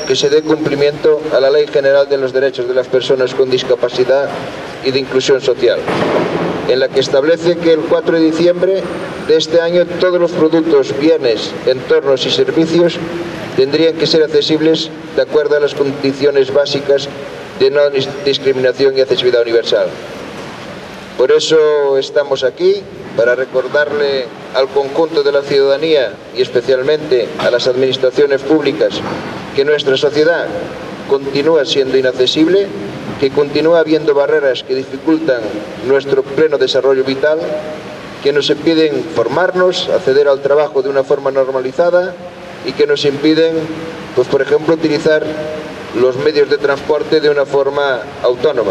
que se dé cumplimiento a la Ley General de los Derechos de las Personas con Discapacidad y de Inclusión Social, en la que establece que el 4 de diciembre de este año todos los productos, bienes, entornos y servicios tendrían que ser accesibles de acuerdo a las condiciones básicas de no discriminación y accesibilidad universal. Por eso estamos aquí, para recordarle al conjunto de la ciudadanía y especialmente a las administraciones públicas que nuestra sociedad continúa siendo inaccesible, que continúa habiendo barreras que dificultan nuestro pleno desarrollo vital, que nos impiden formarnos, acceder al trabajo de una forma normalizada y que nos impiden, pues por ejemplo, utilizar los medios de transporte de una forma autónoma.